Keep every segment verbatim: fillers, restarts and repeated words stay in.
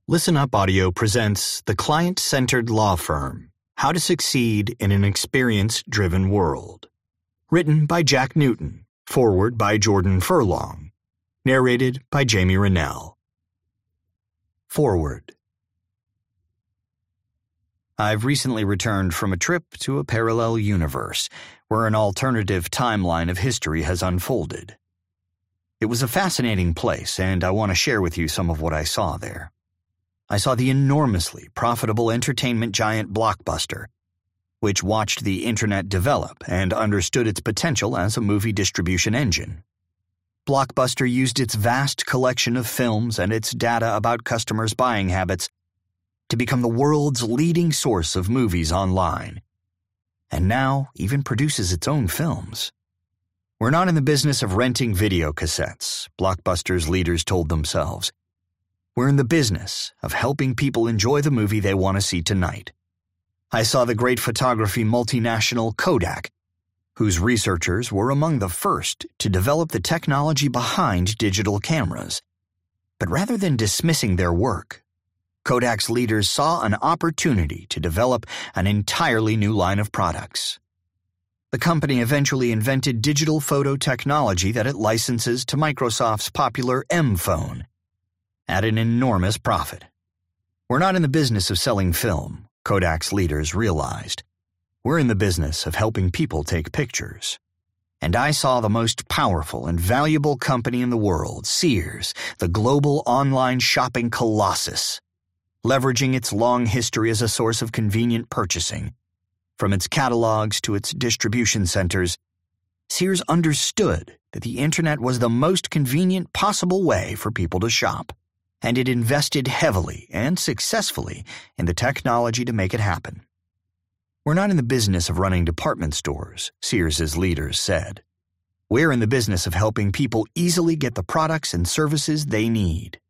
Listen Up Audio presents The Client-Centered Law Firm: How to Succeed in an Experience-Driven World. Written by Jack Newton. Foreword by Jordan Furlong. Narrated by Jamie Rennell. Foreword. I've recently returned from a trip to a parallel universe where an alternative timeline of history has unfolded. It was a fascinating place, and I want to share with you some of what I saw there. I saw the enormously profitable entertainment giant Blockbuster, which watched the internet develop and understood its potential as a movie distribution engine. Blockbuster used its vast collection of films and its data about customers' buying habits to become the world's leading source of movies online, and now even produces its own films. We're not in the business of renting video cassettes, Blockbuster's leaders told themselves. We're in the business of helping people enjoy the movie they want to see tonight. I saw the great photography multinational Kodak, whose researchers were among the first to develop the technology behind digital cameras. But rather than dismissing their work, Kodak's leaders saw an opportunity to develop an entirely new line of products. The company eventually invented digital photo technology that it licenses to Microsoft's popular M phone, at an enormous profit. We're not in the business of selling film, Kodak's leaders realized. We're in the business of helping people take pictures. And I saw the most powerful and valuable company in the world, Sears, the global online shopping colossus, leveraging its long history as a source of convenient purchasing. From its catalogs to its distribution centers, Sears understood that the internet was the most convenient possible way for people to shop, and it invested heavily and successfully in the technology to make it happen. We're not in the business of running department stores, Sears's leaders said. We're in the business of helping people easily get the products and services they need.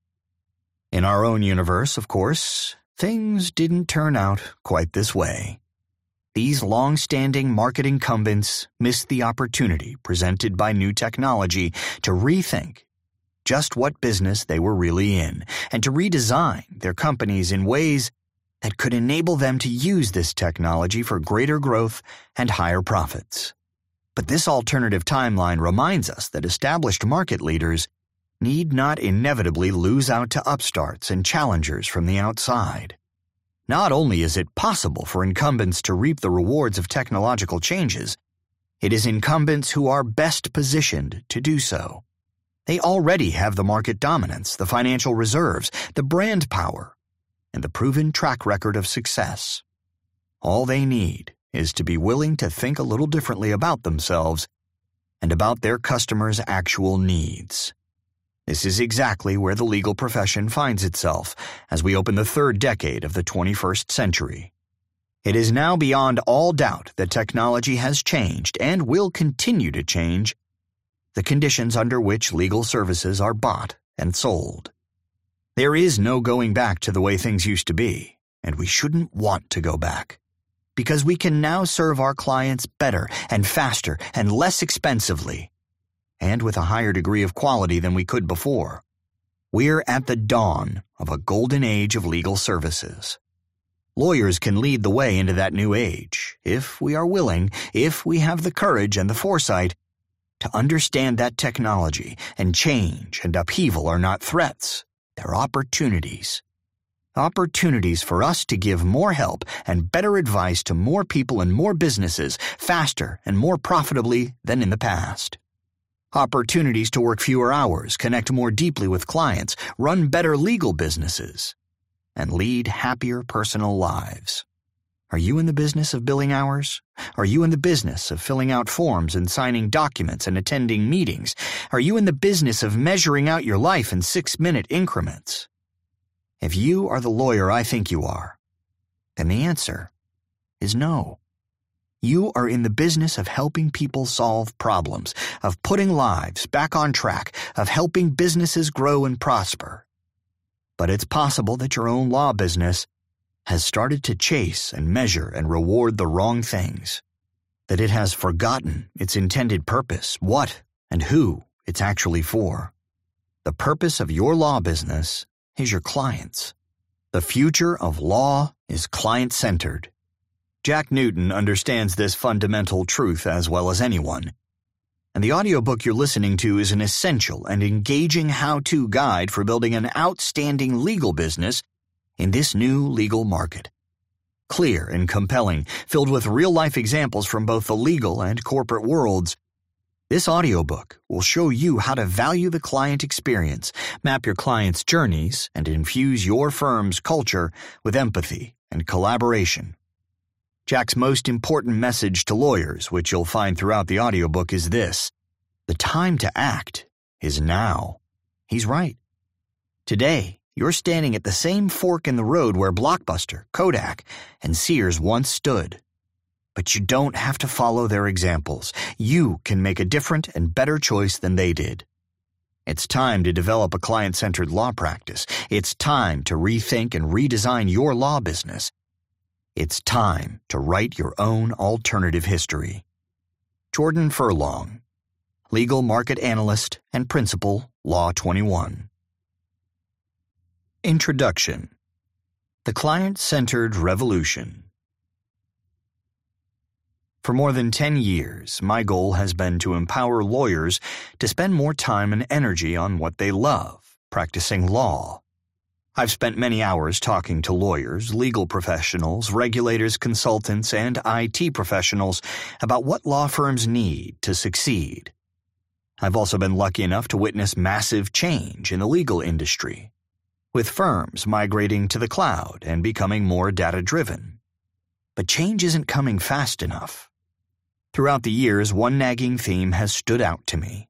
In our own universe, of course, things didn't turn out quite this way. These long-standing market incumbents missed the opportunity presented by new technology to rethink just what business they were really in, and to redesign their companies in ways that could enable them to use this technology for greater growth and higher profits. But this alternative timeline reminds us that established market leaders need not inevitably lose out to upstarts and challengers from the outside. Not only is it possible for incumbents to reap the rewards of technological changes, it is incumbents who are best positioned to do so. They already have the market dominance, the financial reserves, the brand power, and the proven track record of success. All they need is to be willing to think a little differently about themselves and about their customers' actual needs. This is exactly where the legal profession finds itself as we open the third decade of the twenty-first century. It is now beyond all doubt that technology has changed and will continue to change the conditions under which legal services are bought and sold. There is no going back to the way things used to be, and we shouldn't want to go back, because we can now serve our clients better and faster and less expensively, and with a higher degree of quality than we could before. We're at the dawn of a golden age of legal services. Lawyers can lead the way into that new age, if we are willing, if we have the courage and the foresight to understand that technology and change and upheaval are not threats, they're opportunities. Opportunities for us to give more help and better advice to more people and more businesses faster and more profitably than in the past. Opportunities to work fewer hours, connect more deeply with clients, run better legal businesses, and lead happier personal lives. Are you in the business of billing hours? Are you in the business of filling out forms and signing documents and attending meetings? Are you in the business of measuring out your life in six-minute increments? If you are the lawyer I think you are, then the answer is no. You are in the business of helping people solve problems, of putting lives back on track, of helping businesses grow and prosper. But it's possible that your own law business has started to chase and measure and reward the wrong things, that it has forgotten its intended purpose, what and who it's actually for. The purpose of your law business is your clients. The future of law is client-centered. Jack Newton understands this fundamental truth as well as anyone, and the audiobook you're listening to is an essential and engaging how-to guide for building an outstanding legal business in this new legal market. Clear and compelling, filled with real-life examples from both the legal and corporate worlds, this audiobook will show you how to value the client experience, map your client's journeys, and infuse your firm's culture with empathy and collaboration. Jack's most important message to lawyers, which you'll find throughout the audiobook, is this: the time to act is now. He's right. Today, you're standing at the same fork in the road where Blockbuster, Kodak, and Sears once stood. But you don't have to follow their examples. You can make a different and better choice than they did. It's time to develop a client-centered law practice. It's time to rethink and redesign your law business. It's time to write your own alternative history. Jordan Furlong, Legal Market Analyst and Principal, Law twenty-one. Introduction. The Client-Centered Revolution. For more than ten years, my goal has been to empower lawyers to spend more time and energy on what they love, practicing law. I've spent many hours talking to lawyers, legal professionals, regulators, consultants, and I T professionals about what law firms need to succeed. I've also been lucky enough to witness massive change in the legal industry, with firms migrating to the cloud and becoming more data-driven. But change isn't coming fast enough. Throughout the years, one nagging theme has stood out to me.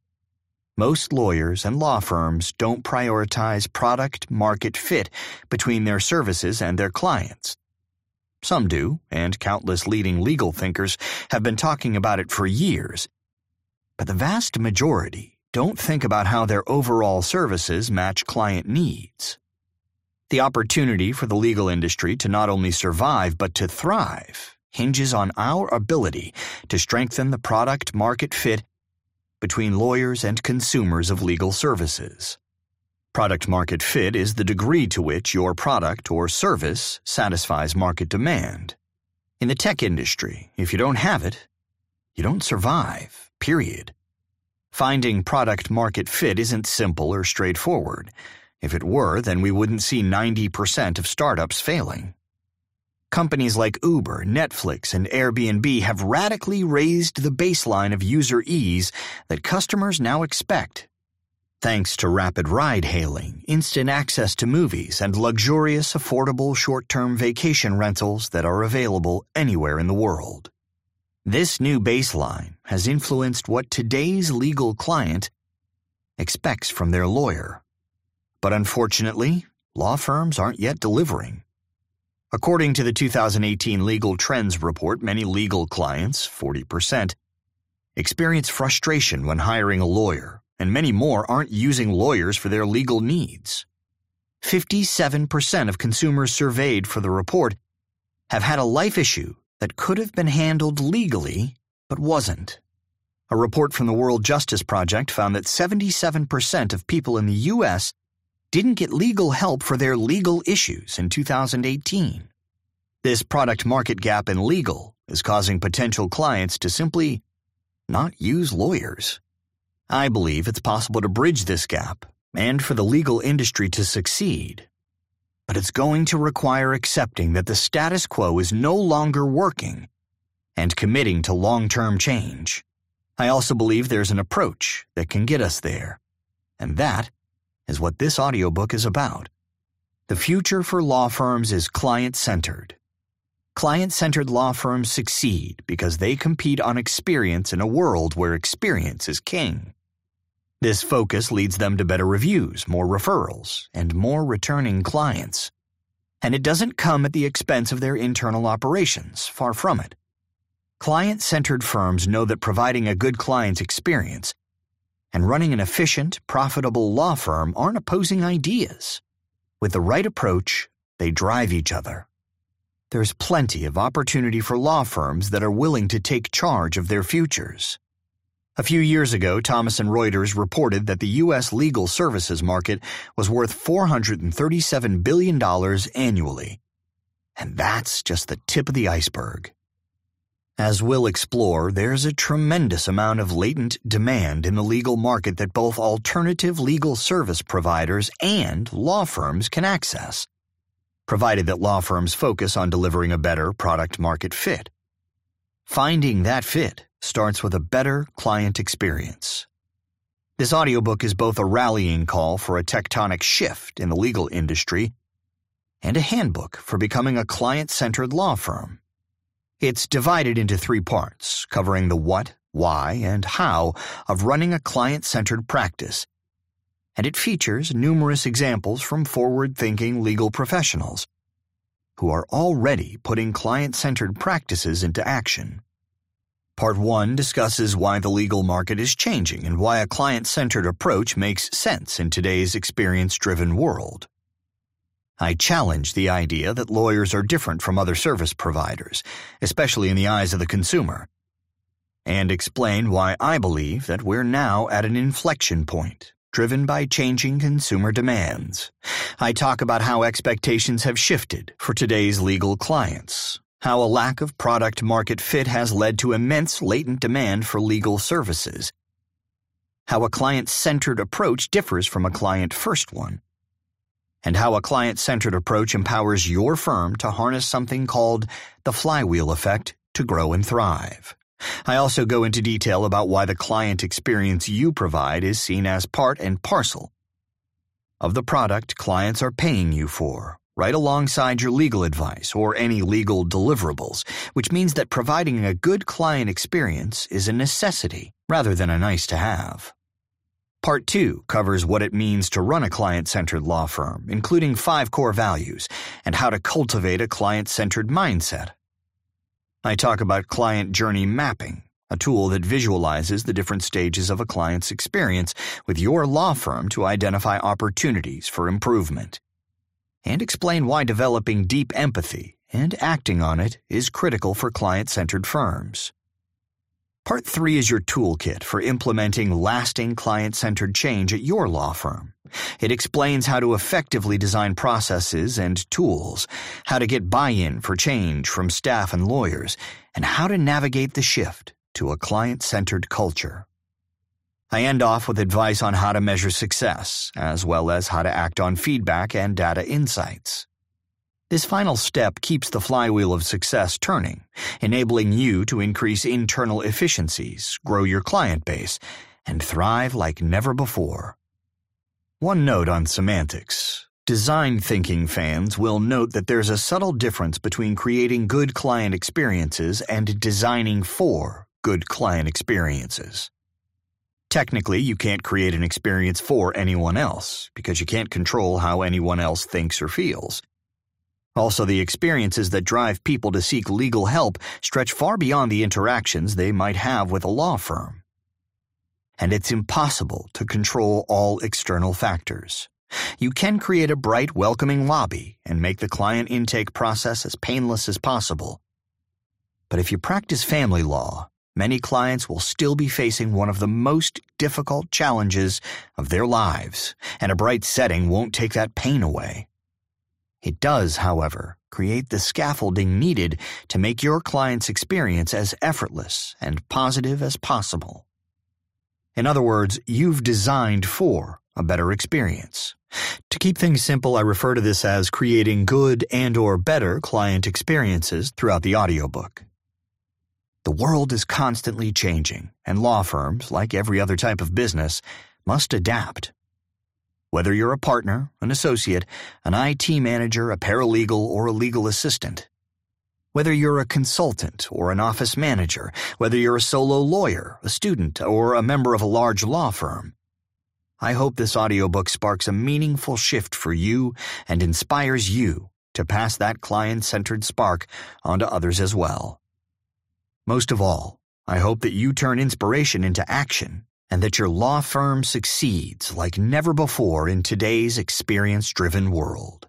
Most lawyers and law firms don't prioritize product-market fit between their services and their clients. Some do, and countless leading legal thinkers have been talking about it for years. But the vast majority don't think about how their overall services match client needs. The opportunity for the legal industry to not only survive but to thrive hinges on our ability to strengthen the product-market fit between lawyers and consumers of legal services. Product-market fit is the degree to which your product or service satisfies market demand. In the tech industry, if you don't have it, you don't survive, period. Finding product-market fit isn't simple or straightforward. If it were, then we wouldn't see ninety percent of startups failing. Companies like Uber, Netflix, and Airbnb have radically raised the baseline of user ease that customers now expect. Thanks to rapid ride-hailing, instant access to movies, and luxurious, affordable short-term vacation rentals that are available anywhere in the world. This new baseline has influenced what today's legal client expects from their lawyer. But unfortunately, law firms aren't yet delivering. According to the two thousand eighteen Legal Trends report, many legal clients, forty percent, experience frustration when hiring a lawyer, and many more aren't using lawyers for their legal needs. fifty-seven percent of consumers surveyed for the report have had a life issue that could have been handled legally but wasn't. A report from the World Justice Project found that seventy-seven percent of people in the U S didn't get legal help for their legal issues in two thousand eighteen. This product-market gap in legal is causing potential clients to simply not use lawyers. I believe it's possible to bridge this gap and for the legal industry to succeed. But it's going to require accepting that the status quo is no longer working and committing to long-term change. I also believe there's an approach that can get us there, and that is what this audiobook is about. The future for law firms is client-centered. Client-centered law firms succeed because they compete on experience in a world where experience is king. This focus leads them to better reviews, more referrals, and more returning clients. And it doesn't come at the expense of their internal operations, far from it. Client-centered firms know that providing a good client experience and running an efficient, profitable law firm aren't opposing ideas. With the right approach, they drive each other. There's plenty of opportunity for law firms that are willing to take charge of their futures. A few years ago, Thomson Reuters reported that the U S legal services market was worth four hundred thirty-seven billion dollars annually. And that's just the tip of the iceberg. As we'll explore, there's a tremendous amount of latent demand in the legal market that both alternative legal service providers and law firms can access, provided that law firms focus on delivering a better product-market fit. Finding that fit starts with a better client experience. This audiobook is both a rallying call for a tectonic shift in the legal industry and a handbook for becoming a client-centered law firm. It's divided into three parts, covering the what, why, and how of running a client-centered practice, and it features numerous examples from forward-thinking legal professionals who are already putting client-centered practices into action. Part one discusses why the legal market is changing and why a client-centered approach makes sense in today's experience-driven world. I challenge the idea that lawyers are different from other service providers, especially in the eyes of the consumer, and explain why I believe that we're now at an inflection point, driven by changing consumer demands. I talk about how expectations have shifted for today's legal clients, how a lack of product-market fit has led to immense latent demand for legal services, how a client-centered approach differs from a client-first one, and how a client-centered approach empowers your firm to harness something called the flywheel effect to grow and thrive. I also go into detail about why the client experience you provide is seen as part and parcel of the product clients are paying you for, right alongside your legal advice or any legal deliverables, which means that providing a good client experience is a necessity rather than a nice-to-have. Part two covers what it means to run a client-centered law firm, including five core values, and how to cultivate a client-centered mindset. I talk about client journey mapping, a tool that visualizes the different stages of a client's experience with your law firm to identify opportunities for improvement, and explain why developing deep empathy and acting on it is critical for client-centered firms. Part three is your toolkit for implementing lasting client-centered change at your law firm. It explains how to effectively design processes and tools, how to get buy-in for change from staff and lawyers, and how to navigate the shift to a client-centered culture. I end off with advice on how to measure success, as well as how to act on feedback and data insights. This final step keeps the flywheel of success turning, enabling you to increase internal efficiencies, grow your client base, and thrive like never before. One note on semantics. Design thinking fans will note that there's a subtle difference between creating good client experiences and designing for good client experiences. Technically, you can't create an experience for anyone else, because you can't control how anyone else thinks or feels. Also, the experiences that drive people to seek legal help stretch far beyond the interactions they might have with a law firm. And it's impossible to control all external factors. You can create a bright, welcoming lobby and make the client intake process as painless as possible. But if you practice family law, many clients will still be facing one of the most difficult challenges of their lives, and a bright setting won't take that pain away. It does, however, create the scaffolding needed to make your client's experience as effortless and positive as possible. In other words, you've designed for a better experience. To keep things simple, I refer to this as creating good and or better client experiences throughout the audiobook. The world is constantly changing, and law firms, like every other type of business, must adapt. Whether you're a partner, an associate, an I T manager, a paralegal, or a legal assistant. Whether you're a consultant or an office manager, whether you're a solo lawyer, a student, or a member of a large law firm. I hope this audiobook sparks a meaningful shift for you and inspires you to pass that client-centered spark onto others as well. Most of all, I hope that you turn inspiration into action, and that your law firm succeeds like never before in today's experience-driven world.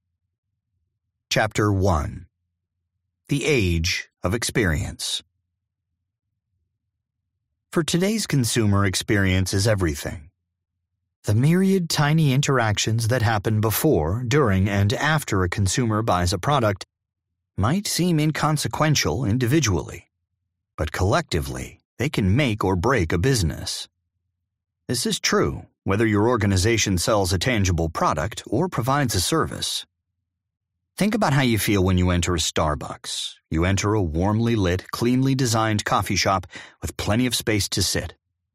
Chapter one. The Age of Experience. For today's consumer, experience is everything. The myriad tiny interactions that happen before, during, and after a consumer buys a product might seem inconsequential individually, but collectively, they can make or break a business. This is true whether your organization sells a tangible product or provides a service. Think about how you feel when you enter a Starbucks. You enter a warmly lit, cleanly designed coffee shop with plenty of space to sit.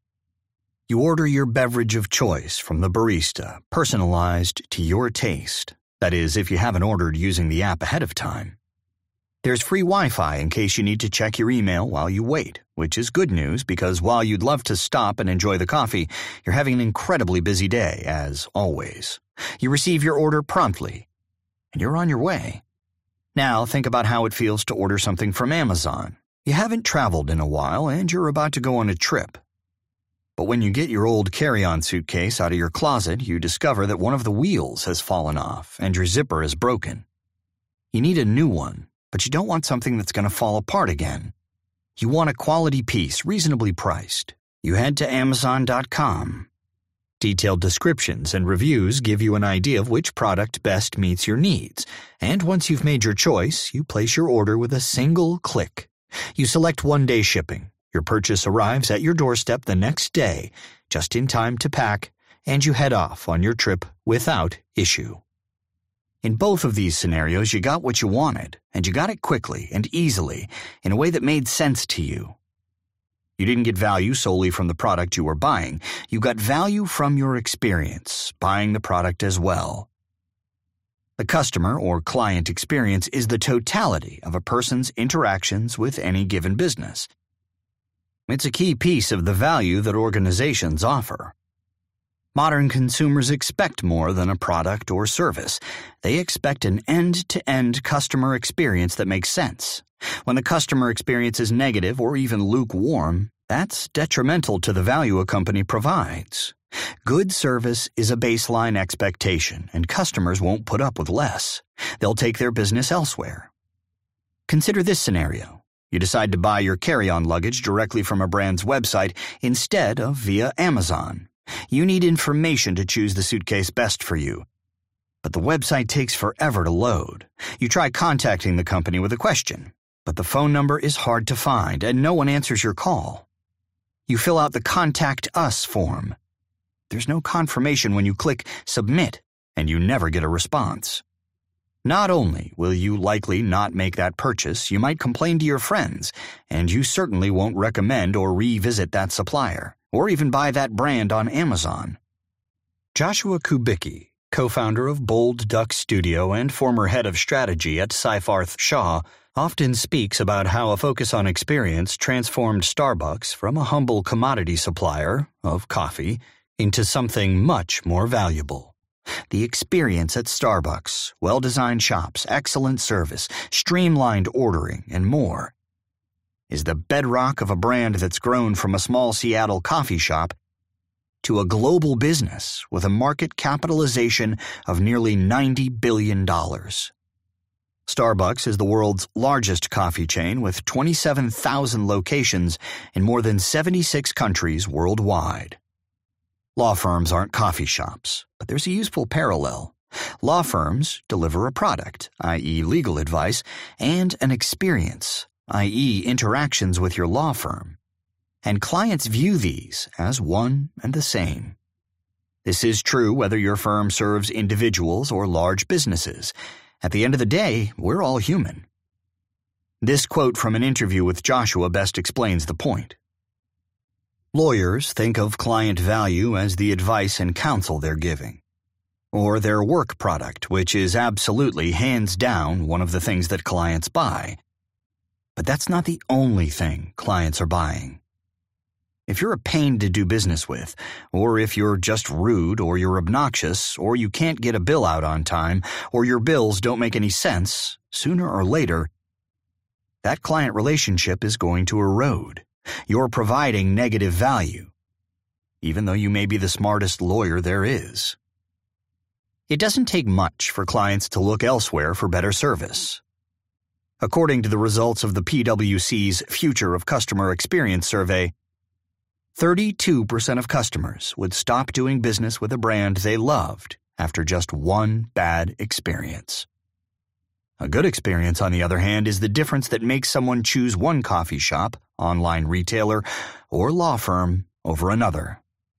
You order your beverage of choice from the barista, personalized to your taste. That is, if you haven't ordered using the app ahead of time. There's free Wi-Fi in case you need to check your email while you wait, which is good news because while you'd love to stop and enjoy the coffee, you're having an incredibly busy day, as always. You receive your order promptly, and you're on your way. Now think about how it feels to order something from Amazon. You haven't traveled in a while, and you're about to go on a trip. But when you get your old carry-on suitcase out of your closet, you discover that one of the wheels has fallen off and your zipper is broken. You need a new one, but you don't want something that's going to fall apart again. You want a quality piece, reasonably priced. You head to Amazon dot com. Detailed descriptions and reviews give you an idea of which product best meets your needs, and once you've made your choice, you place your order with a single click. You select one-day shipping. Your purchase arrives at your doorstep the next day, just in time to pack, and you head off on your trip without issue. In both of these scenarios, you got what you wanted, and you got it quickly and easily in a way that made sense to you. You didn't get value solely from the product you were buying. You got value from your experience, buying the product as well. The customer or client experience is the totality of a person's interactions with any given business. It's a key piece of the value that organizations offer. Modern consumers expect more than a product or service. They expect an end-to-end customer experience that makes sense. When the customer experience is negative or even lukewarm, that's detrimental to the value a company provides. Good service is a baseline expectation, and customers won't put up with less. They'll take their business elsewhere. Consider this scenario. You decide to buy your carry-on luggage directly from a brand's website instead of via Amazon. You need information to choose the suitcase best for you. But the website takes forever to load. You try contacting the company with a question, but the phone number is hard to find and no one answers your call. You fill out the Contact Us form. There's no confirmation when you click Submit, and you never get a response. Not only will you likely not make that purchase, you might complain to your friends, and you certainly won't recommend or revisit that supplier, or even buy that brand on Amazon. Joshua Kubicki, co-founder of Bold Duck Studio and former head of strategy at Seyfarth Shaw, often speaks about how a focus on experience transformed Starbucks from a humble commodity supplier of coffee into something much more valuable. The experience at Starbucks, well-designed shops, excellent service, streamlined ordering, and more, is the bedrock of a brand that's grown from a small Seattle coffee shop to a global business with a market capitalization of nearly ninety billion dollars. Starbucks is the world's largest coffee chain with twenty-seven thousand locations in more than seventy-six countries worldwide. Law firms aren't coffee shops, but there's a useful parallel. Law firms deliver a product, that is legal advice, and an experience, that is interactions with your law firm. And clients view these as one and the same. This is true whether your firm serves individuals or large businesses. At the end of the day, we're all human. This quote from an interview with Joshua best explains the point. Lawyers think of client value as the advice and counsel they're giving, or their work product, which is absolutely, hands down, one of the things that clients buy. But that's not the only thing clients are buying. If you're a pain to do business with, or if you're just rude, or you're obnoxious, or you can't get a bill out on time, or your bills don't make any sense, sooner or later, that client relationship is going to erode. You're providing negative value, even though you may be the smartest lawyer there is. It doesn't take much for clients to look elsewhere for better service. According to the results of the P W C's Future of Customer Experience survey, thirty-two percent of customers would stop doing business with a brand they loved after just one bad experience. A good experience, on the other hand, is the difference that makes someone choose one coffee shop, online retailer, or law firm over another.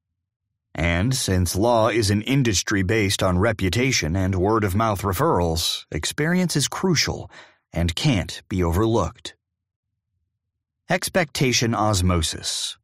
And since law is an industry based on reputation and word-of-mouth referrals, experience is crucial and can't be overlooked. Expectation osmosis.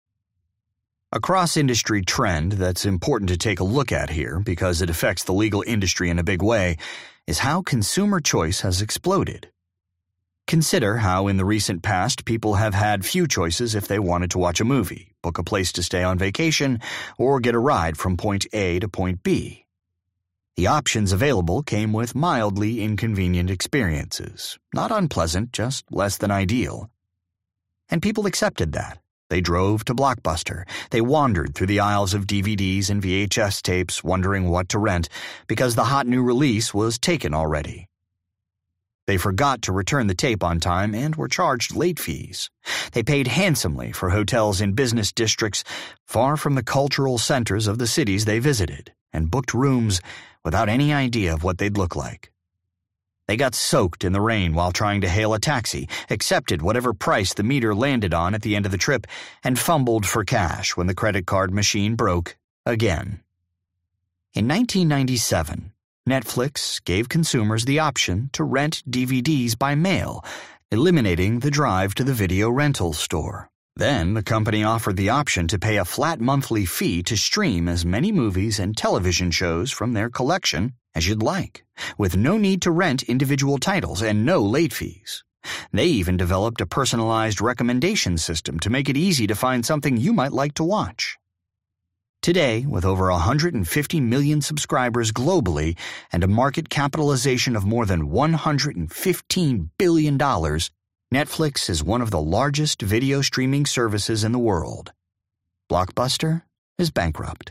A cross-industry trend that's important to take a look at here because it affects the legal industry in a big way is how consumer choice has exploded. Consider how in the recent past people have had few choices if they wanted to watch a movie, book a place to stay on vacation, or get a ride from point A to point B. The options available came with mildly inconvenient experiences, not unpleasant, just less than ideal. And people accepted that. They drove to Blockbuster. They wandered through the aisles of D V Ds and V H S tapes wondering what to rent because the hot new release was taken already. They forgot to return the tape on time and were charged late fees. They paid handsomely for hotels in business districts far from the cultural centers of the cities they visited and booked rooms without any idea of what they'd look like. They got soaked in the rain while trying to hail a taxi, accepted whatever price the meter landed on at the end of the trip, and fumbled for cash when the credit card machine broke again. In nineteen ninety-seven, Netflix gave consumers the option to rent D V Ds by mail, eliminating the drive to the video rental store. Then the company offered the option to pay a flat monthly fee to stream as many movies and television shows from their collection as you'd like, with no need to rent individual titles and no late fees. They even developed a personalized recommendation system to make it easy to find something you might like to watch. Today, with over one hundred fifty million subscribers globally and a market capitalization of more than one hundred fifteen billion dollars, Netflix is one of the largest video streaming services in the world. Blockbuster is bankrupt.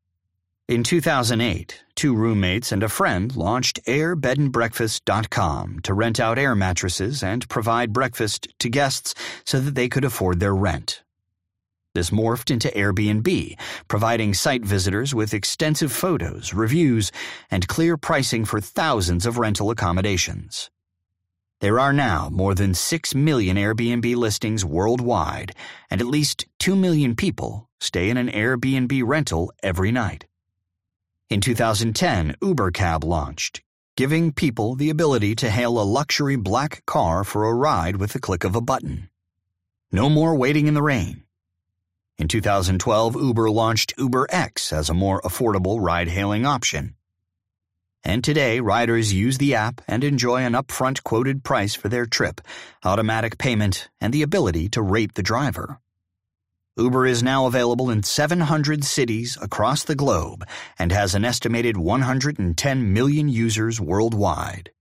In two thousand eight, two roommates and a friend launched air bed and breakfast dot com to rent out air mattresses and provide breakfast to guests so that they could afford their rent. This morphed into Airbnb, providing site visitors with extensive photos, reviews, and clear pricing for thousands of rental accommodations. There are now more than six million Airbnb listings worldwide, and at least two million people stay in an Airbnb rental every night. In two thousand ten, Uber Cab launched, giving people the ability to hail a luxury black car for a ride with the click of a button. No more waiting in the rain. In two thousand twelve, Uber launched UberX as a more affordable ride-hailing option. And today, riders use the app and enjoy an upfront quoted price for their trip, automatic payment, and the ability to rate the driver. Uber is now available in seven hundred cities across the globe and has an estimated one hundred ten million users worldwide.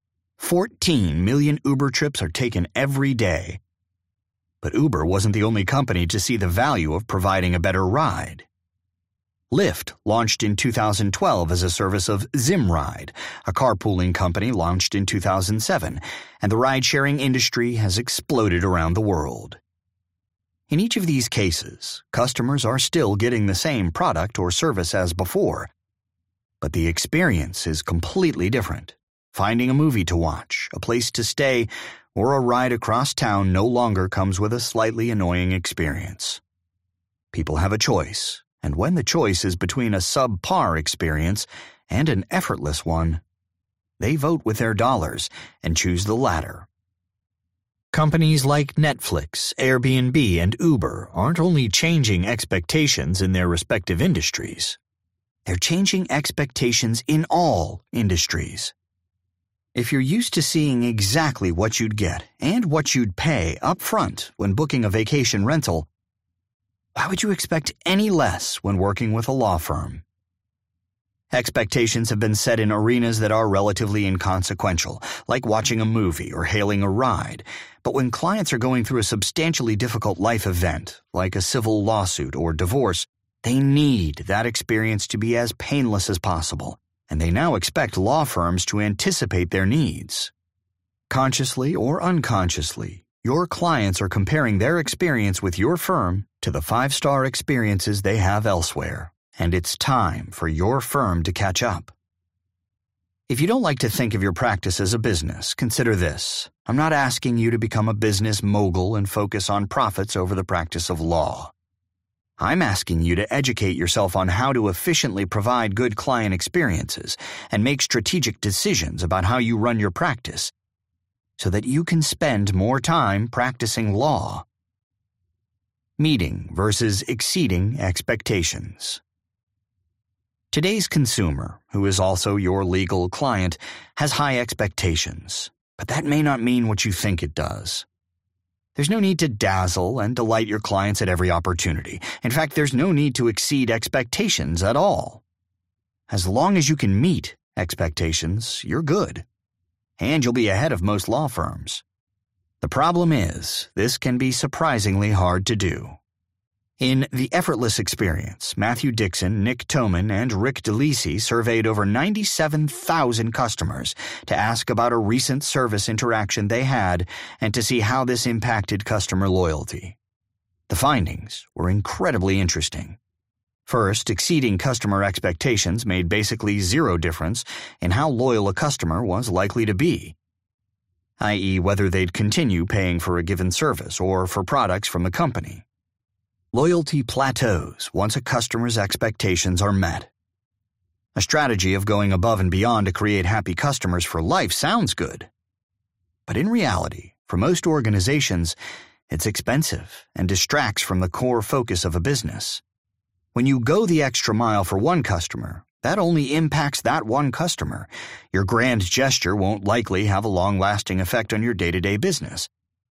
fourteen million Uber trips are taken every day. But Uber wasn't the only company to see the value of providing a better ride. Lyft launched in two thousand twelve as a service of Zimride, a carpooling company launched in two thousand seven, and the ride-sharing industry has exploded around the world. In each of these cases, customers are still getting the same product or service as before, but the experience is completely different. Finding a movie to watch, a place to stay, or a ride across town no longer comes with a slightly annoying experience. People have a choice, and when the choice is between a subpar experience and an effortless one, they vote with their dollars and choose the latter. Companies like Netflix, Airbnb, and Uber aren't only changing expectations in their respective industries. They're changing expectations in all industries. If you're used to seeing exactly what you'd get and what you'd pay up front when booking a vacation rental, why would you expect any less when working with a law firm? Expectations have been set in arenas that are relatively inconsequential, like watching a movie or hailing a ride. But when clients are going through a substantially difficult life event, like a civil lawsuit or divorce, they need that experience to be as painless as possible, and they now expect law firms to anticipate their needs. Consciously or unconsciously, Your clients are comparing their experience with your firm to the five-star experiences they have elsewhere, and it's time for your firm to catch up. If you don't like to think of your practice as a business, consider this. I'm not asking you to become a business mogul and focus on profits over the practice of law. I'm asking you to educate yourself on how to efficiently provide good client experiences and make strategic decisions about how you run your practice so that you can spend more time practicing law. Meeting versus exceeding expectations. Today's consumer, who is also your legal client, has high expectations, but that may not mean what you think it does. There's no need to dazzle and delight your clients at every opportunity. In fact, there's no need to exceed expectations at all. As long as you can meet expectations, you're good, and you'll be ahead of most law firms. The problem is, this can be surprisingly hard to do. In The Effortless Experience, Matthew Dixon, Nick Toman, and Rick DeLisi surveyed over ninety-seven thousand customers to ask about a recent service interaction they had and to see how this impacted customer loyalty. The findings were incredibly interesting. First, exceeding customer expectations made basically zero difference in how loyal a customer was likely to be, that is whether they'd continue paying for a given service or for products from the company. Loyalty plateaus once a customer's expectations are met. A strategy of going above and beyond to create happy customers for life sounds good. But in reality, for most organizations, it's expensive and distracts from the core focus of a business. When you go the extra mile for one customer, that only impacts that one customer. Your grand gesture won't likely have a long-lasting effect on your day-to-day business.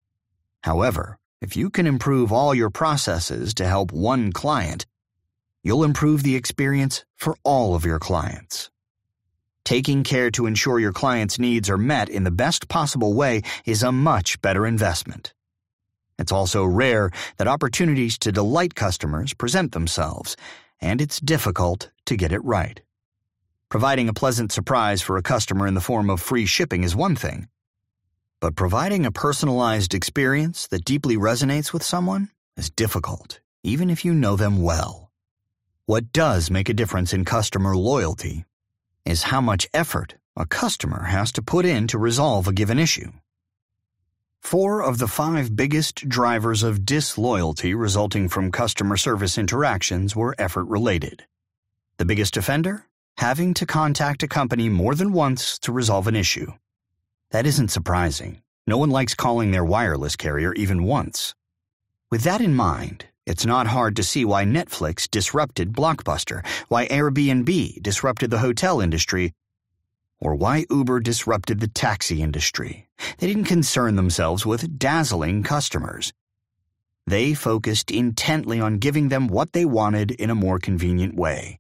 However, if you can improve all your processes to help one client, you'll improve the experience for all of your clients. Taking care to ensure your clients' needs are met in the best possible way is a much better investment. It's also rare that opportunities to delight customers present themselves, and it's difficult to get it right. Providing a pleasant surprise for a customer in the form of free shipping is one thing, but providing a personalized experience that deeply resonates with someone is difficult, even if you know them well. What does make a difference in customer loyalty is how much effort a customer has to put in to resolve a given issue. Four of the five biggest drivers of disloyalty resulting from customer service interactions were effort-related. The biggest offender? Having to contact a company more than once to resolve an issue. That isn't surprising. No one likes calling their wireless carrier even once. With that in mind, it's not hard to see why Netflix disrupted Blockbuster, why Airbnb disrupted the hotel industry, or why Uber disrupted the taxi industry. They didn't concern themselves with dazzling customers. They focused intently on giving them what they wanted in a more convenient way.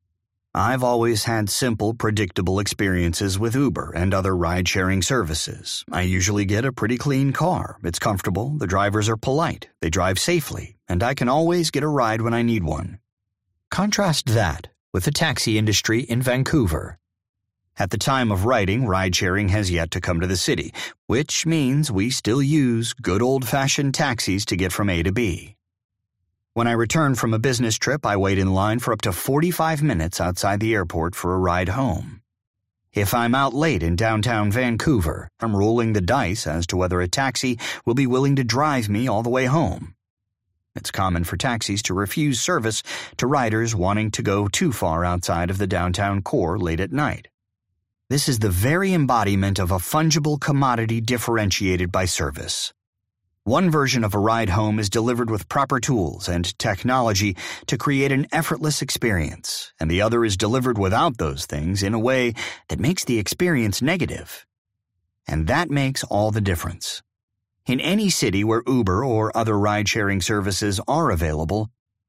I've always had simple, predictable experiences with Uber and other ride-sharing services. I usually get a pretty clean car. It's comfortable, the drivers are polite, they drive safely, and I can always get a ride when I need one. Contrast that with the taxi industry in Vancouver. At the time of writing, ride-sharing has yet to come to the city, which means we still use good old-fashioned taxis to get from A to B. When I return from a business trip, I wait in line for up to forty-five minutes outside the airport for a ride home. If I'm out late in downtown Vancouver, I'm rolling the dice as to whether a taxi will be willing to drive me all the way home. It's common for taxis to refuse service to riders wanting to go too far outside of the downtown core late at night. This is the very embodiment of a fungible commodity differentiated by service. One version of a ride home is delivered with proper tools and technology to create an effortless experience, and the other is delivered without those things in a way that makes the experience negative. And that makes all the difference. In any city where Uber or other ride-sharing services are available,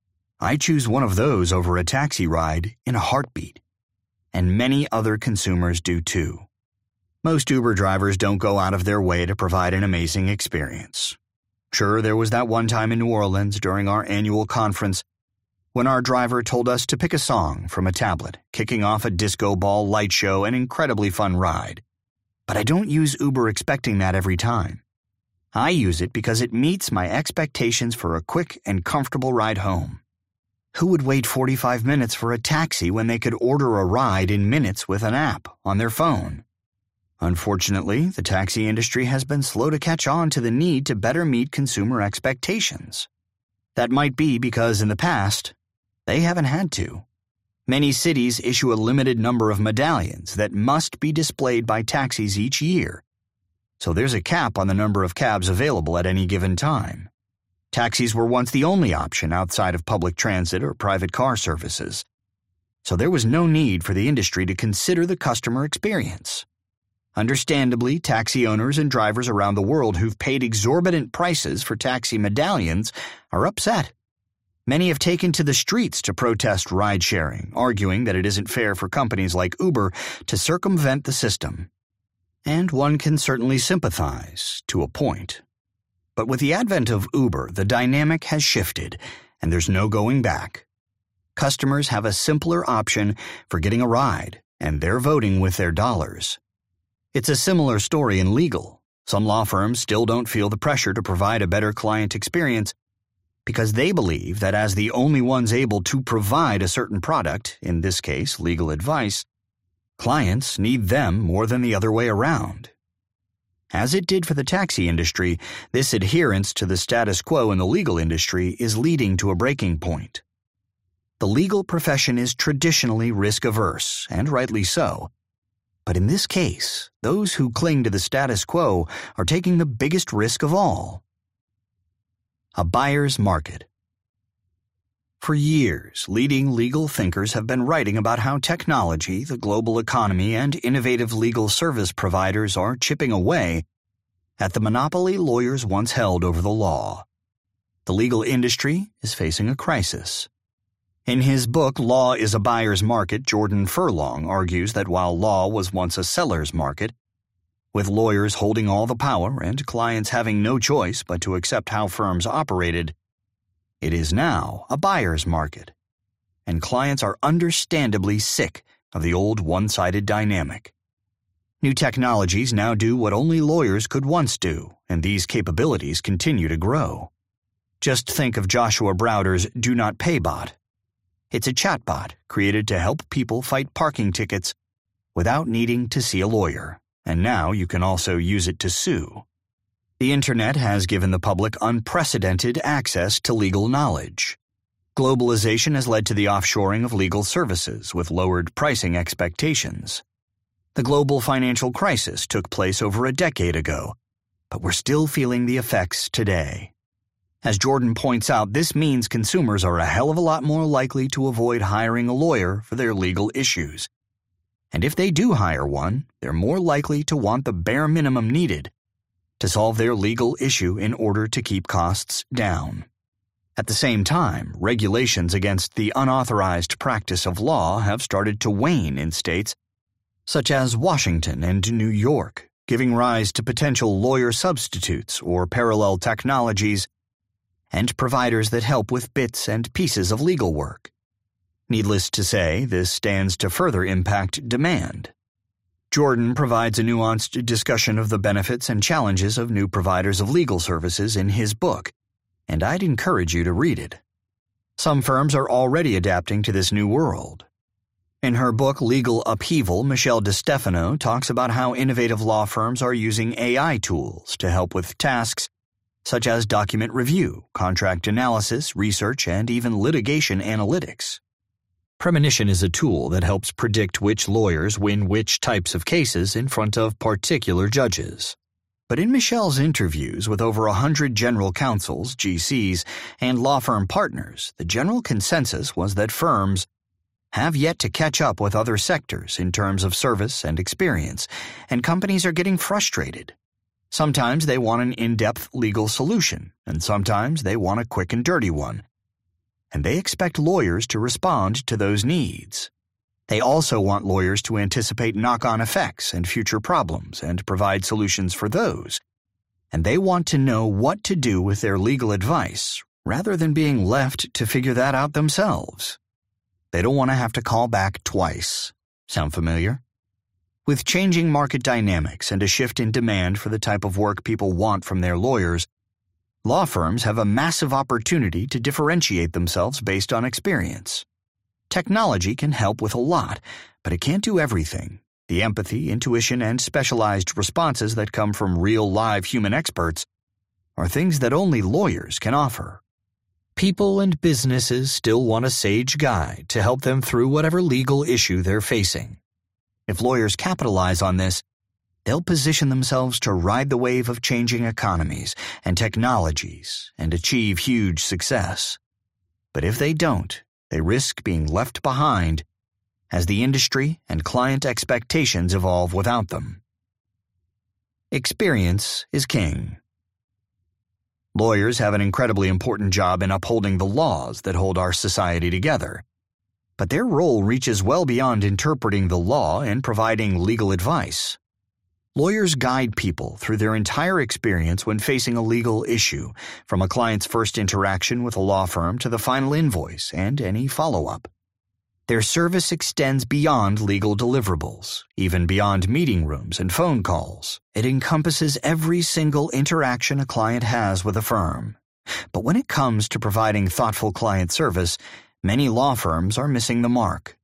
I choose one of those over a taxi ride in a heartbeat. And many other consumers do too. Most Uber drivers don't go out of their way to provide an amazing experience. Sure, there was that one time in New Orleans during our annual conference when our driver told us to pick a song from a tablet, kicking off a disco ball light show, an incredibly fun ride. But I don't use Uber expecting that every time. I use it because it meets my expectations for a quick and comfortable ride home. Who would wait forty-five minutes for a taxi when they could order a ride in minutes with an app on their phone? Unfortunately, the taxi industry has been slow to catch on to the need to better meet consumer expectations. That might be because in the past, they haven't had to. Many cities issue a limited number of medallions that must be displayed by taxis each year, so there's a cap on the number of cabs available at any given time. Taxis were once the only option outside of public transit or private car services, so there was no need for the industry to consider the customer experience. Understandably, taxi owners and drivers around the world who've paid exorbitant prices for taxi medallions are upset. Many have taken to the streets to protest ride-sharing, arguing that it isn't fair for companies like Uber to circumvent the system. And one can certainly sympathize, to a point. But with the advent of Uber, the dynamic has shifted, and there's no going back. Customers have a simpler option for getting a ride, and they're voting with their dollars. It's a similar story in legal. Some law firms still don't feel the pressure to provide a better client experience because they believe that as the only ones able to provide a certain product, in this case legal advice, clients need them more than the other way around. As it did for the taxi industry, this adherence to the status quo in the legal industry is leading to a breaking point. The legal profession is traditionally risk-averse, and rightly so. But in this case, those who cling to the status quo are taking the biggest risk of all. A buyer's market. For years, leading legal thinkers have been writing about how technology, the global economy, and innovative legal service providers are chipping away at the monopoly lawyers once held over the law. The legal industry is facing a crisis. In his book, Law is a Buyer's Market, Jordan Furlong argues that while law was once a seller's market, with lawyers holding all the power and clients having no choice but to accept how firms operated, it is now a buyer's market, and clients are understandably sick of the old one-sided dynamic. New technologies now do what only lawyers could once do, and these capabilities continue to grow. Just think of Joshua Browder's Do Not Pay bot. It's a chatbot created to help people fight parking tickets without needing to see a lawyer, and now you can also use it to sue. The Internet has given the public unprecedented access to legal knowledge. Globalization has led to the offshoring of legal services with lowered pricing expectations. The global financial crisis took place over a decade ago, but we're still feeling the effects today. As Jordan points out, this means consumers are a hell of a lot more likely to avoid hiring a lawyer for their legal issues. And if they do hire one, they're more likely to want the bare minimum needed to solve their legal issue in order to keep costs down. At the same time, regulations against the unauthorized practice of law have started to wane in states such as Washington and New York, giving rise to potential lawyer substitutes or parallel technologies and providers that help with bits and pieces of legal work. Needless to say, this stands to further impact demand. Jordan provides a nuanced discussion of the benefits and challenges of new providers of legal services in his book, and I'd encourage you to read it. Some firms are already adapting to this new world. In her book Legal Upheaval, Michelle DeStefano talks about how innovative law firms are using A I tools to help with tasks such as document review, contract analysis, research, and even litigation analytics. Premonition is a tool that helps predict which lawyers win which types of cases in front of particular judges. But in Michelle's interviews with over a hundred general counsels, G Cs, and law firm partners, the general consensus was that firms have yet to catch up with other sectors in terms of service and experience, and companies are getting frustrated. Sometimes they want an in-depth legal solution, and sometimes they want a quick and dirty one. And they expect lawyers to respond to those needs. They also want lawyers to anticipate knock-on effects and future problems and provide solutions for those. And they want to know what to do with their legal advice, rather than being left to figure that out themselves. They don't want to have to call back twice. Sound familiar? With changing market dynamics and a shift in demand for the type of work people want from their lawyers, law firms have a massive opportunity to differentiate themselves based on experience. Technology can help with a lot, but it can't do everything. The empathy, intuition, and specialized responses that come from real live human experts are things that only lawyers can offer. People and businesses still want a sage guide to help them through whatever legal issue they're facing. If lawyers capitalize on this, they'll position themselves to ride the wave of changing economies and technologies and achieve huge success. But if they don't, they risk being left behind as the industry and client expectations evolve without them. Experience is king. Lawyers have an incredibly important job in upholding the laws that hold our society together. But their role reaches well beyond interpreting the law and providing legal advice. Lawyers guide people through their entire experience when facing a legal issue, from a client's first interaction with a law firm to the final invoice and any follow-up. Their service extends beyond legal deliverables, even beyond meeting rooms and phone calls. It encompasses every single interaction a client has with a firm. But when it comes to providing thoughtful client service, many law firms are missing the mark.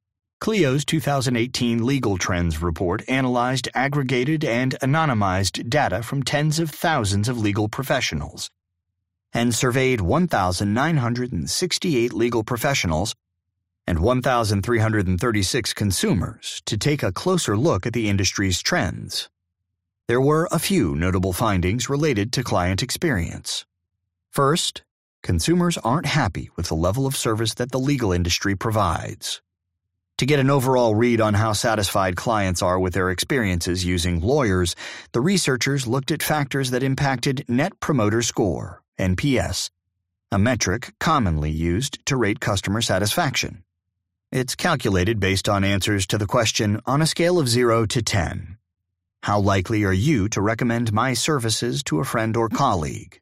Clio's two thousand eighteen Legal Trends report analyzed aggregated and anonymized data from tens of thousands of legal professionals and surveyed one thousand nine hundred sixty-eight legal professionals and one thousand three hundred thirty-six consumers to take a closer look at the industry's trends. There were a few notable findings related to client experience. First, consumers aren't happy with the level of service that the legal industry provides. To get an overall read on how satisfied clients are with their experiences using lawyers, the researchers looked at factors that impacted Net Promoter Score, N P S, a metric commonly used to rate customer satisfaction. It's calculated based on answers to the question on a scale of zero to ten. How likely are you to recommend my services to a friend or colleague?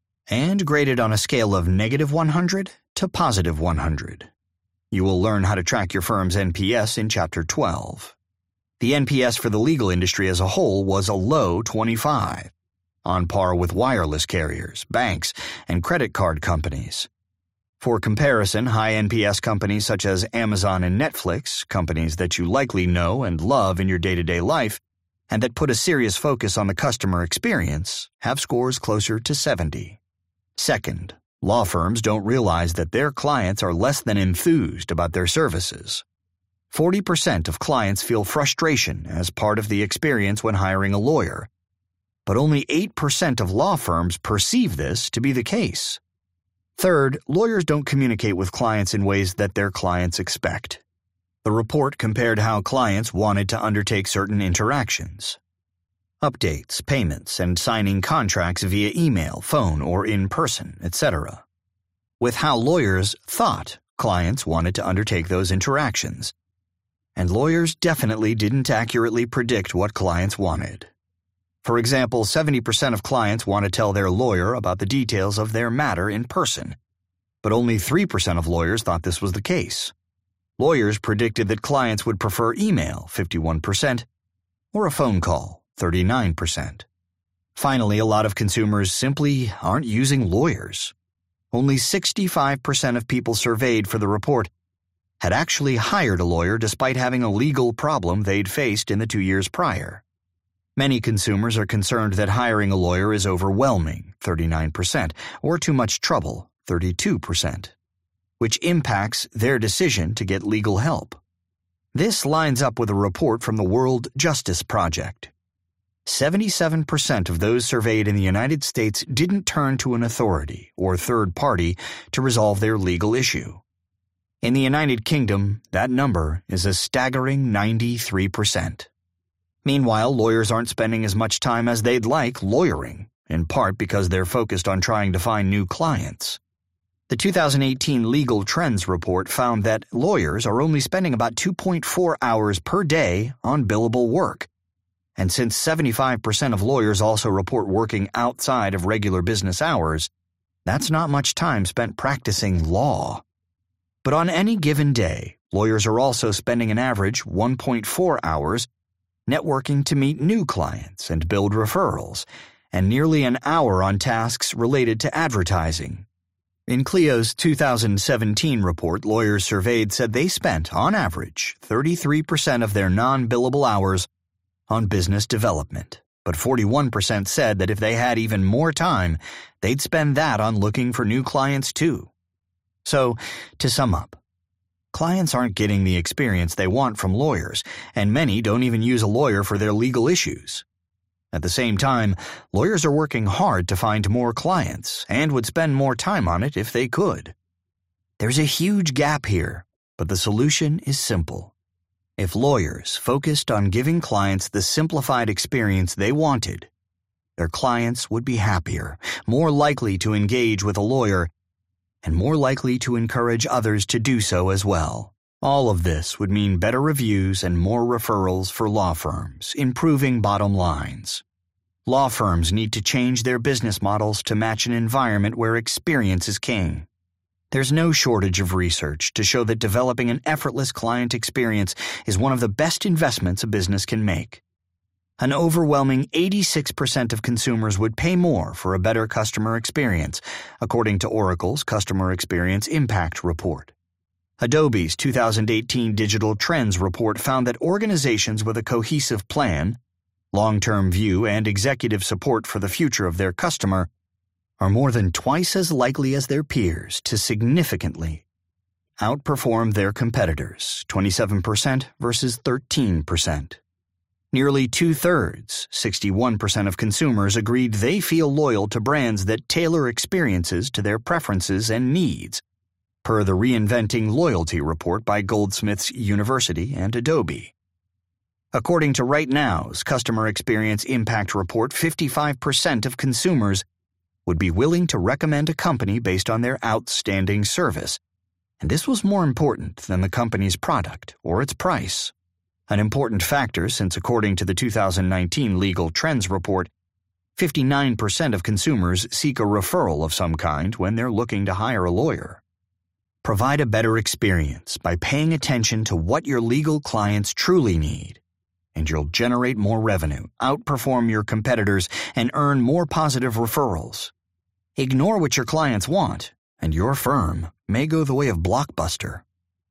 And graded on a scale of negative one hundred to positive one hundred. You will learn how to track your firm's N P S in Chapter twelve. The N P S for the legal industry as a whole was a low twenty-five, on par with wireless carriers, banks, and credit card companies. For comparison, high N P S companies such as Amazon and Netflix, companies that you likely know and love in your day-to-day life, and that put a serious focus on the customer experience, have scores closer to seventy. Second, law firms don't realize that their clients are less than enthused about their services. forty percent of clients feel frustration as part of the experience when hiring a lawyer, but only eight percent of law firms perceive this to be the case. Third, lawyers don't communicate with clients in ways that their clients expect. The report compared how clients wanted to undertake certain interactions. Updates, payments, and signing contracts via email, phone, or in person, et cetera, with how lawyers thought clients wanted to undertake those interactions. And lawyers definitely didn't accurately predict what clients wanted. For example, seventy percent of clients want to tell their lawyer about the details of their matter in person, but only three percent of lawyers thought this was the case. Lawyers predicted that clients would prefer email, fifty-one percent, or a phone call, thirty-nine percent. Finally, a lot of consumers simply aren't using lawyers. Only sixty-five percent of people surveyed for the report had actually hired a lawyer despite having a legal problem they'd faced in the two years prior. Many consumers are concerned that hiring a lawyer is overwhelming, thirty-nine percent, or too much trouble, thirty-two percent, which impacts their decision to get legal help. This lines up with a report from the World Justice Project. seventy-seven percent of those surveyed in the United States didn't turn to an authority or third party to resolve their legal issue. In the United Kingdom, that number is a staggering ninety-three percent. Meanwhile, lawyers aren't spending as much time as they'd like lawyering, in part because they're focused on trying to find new clients. The two thousand eighteen Legal Trends report found that lawyers are only spending about two point four hours per day on billable work. And since seventy-five percent of lawyers also report working outside of regular business hours, that's not much time spent practicing law. But on any given day, lawyers are also spending an average one point four hours networking to meet new clients and build referrals, and nearly an hour on tasks related to advertising. In Clio's two thousand seventeen report, lawyers surveyed said they spent, on average, thirty-three percent of their non-billable hours on business development, but forty-one percent said that if they had even more time, they'd spend that on looking for new clients too. So, to sum up, clients aren't getting the experience they want from lawyers, and many don't even use a lawyer for their legal issues. At the same time, lawyers are working hard to find more clients and would spend more time on it if they could. There's a huge gap here, but the solution is simple. If lawyers focused on giving clients the simplified experience they wanted, their clients would be happier, more likely to engage with a lawyer, and more likely to encourage others to do so as well. All of this would mean better reviews and more referrals for law firms, improving bottom lines. Law firms need to change their business models to match an environment where experience is king. There's no shortage of research to show that developing an effortless client experience is one of the best investments a business can make. An overwhelming eighty-six percent of consumers would pay more for a better customer experience, according to Oracle's Customer Experience Impact Report. Adobe's two thousand eighteen Digital Trends report found that organizations with a cohesive plan, long-term view, and executive support for the future of their customer are more than twice as likely as their peers to significantly outperform their competitors, twenty-seven percent versus thirteen percent. Nearly two-thirds, sixty-one percent of consumers agreed they feel loyal to brands that tailor experiences to their preferences and needs, per the Reinventing Loyalty report by Goldsmiths University and Adobe. According to Right Now's Customer Experience Impact Report, fifty-five percent of consumers would be willing to recommend a company based on their outstanding service, and this was more important than the company's product or its price. An important factor since, according to the two thousand nineteen Legal Trends report, fifty-nine percent of consumers seek a referral of some kind when they're looking to hire a lawyer. Provide a better experience by paying attention to what your legal clients truly need, and you'll generate more revenue, outperform your competitors, and earn more positive referrals. Ignore what your clients want, and your firm may go the way of Blockbuster.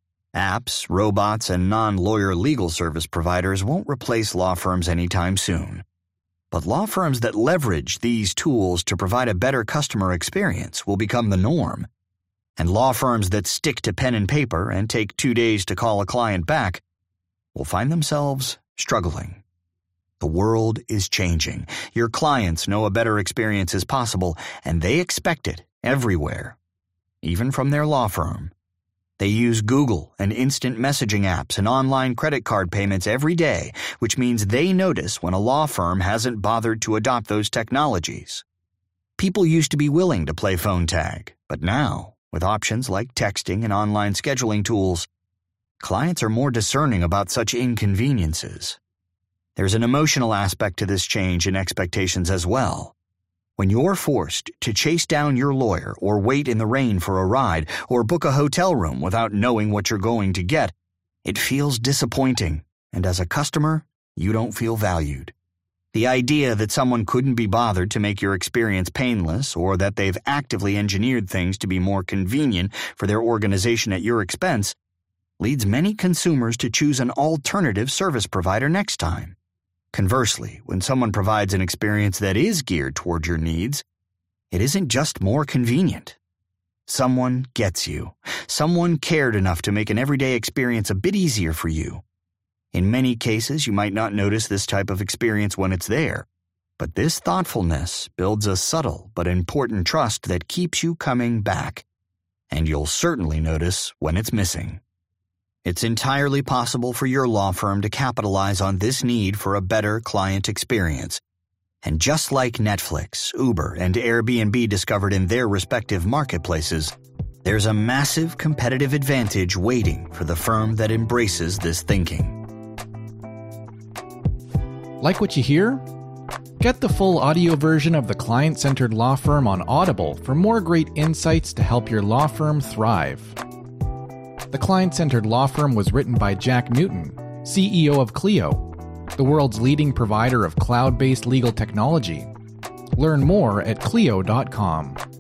Apps, robots, and non-lawyer legal service providers won't replace law firms anytime soon. But law firms that leverage these tools to provide a better customer experience will become the norm. And law firms that stick to pen and paper and take two days to call a client back will find themselves struggling. The world is changing. Your clients know a better experience is possible, and they expect it everywhere, even from their law firm. They use Google and instant messaging apps and online credit card payments every day, which means they notice when a law firm hasn't bothered to adopt those technologies. People used to be willing to play phone tag, but now, with options like texting and online scheduling tools, clients are more discerning about such inconveniences. There's an emotional aspect to this change in expectations as well. When you're forced to chase down your lawyer or wait in the rain for a ride or book a hotel room without knowing what you're going to get, it feels disappointing, and as a customer, you don't feel valued. The idea that someone couldn't be bothered to make your experience painless or that they've actively engineered things to be more convenient for their organization at your expense leads many consumers to choose an alternative service provider next time. Conversely, when someone provides an experience that is geared toward your needs, it isn't just more convenient. Someone gets you. Someone cared enough to make an everyday experience a bit easier for you. In many cases, you might not notice this type of experience when it's there, but this thoughtfulness builds a subtle but important trust that keeps you coming back, and you'll certainly notice when it's missing. It's entirely possible for your law firm to capitalize on this need for a better client experience. And just like Netflix, Uber, and Airbnb discovered in their respective marketplaces, there's a massive competitive advantage waiting for the firm that embraces this thinking. Like what you hear? Get the full audio version of The Client-Centered Law Firm on Audible for more great insights to help your law firm thrive. The Client-Centered Law Firm was written by Jack Newton, C E O of Clio, the world's leading provider of cloud-based legal technology. Learn more at Clio dot com.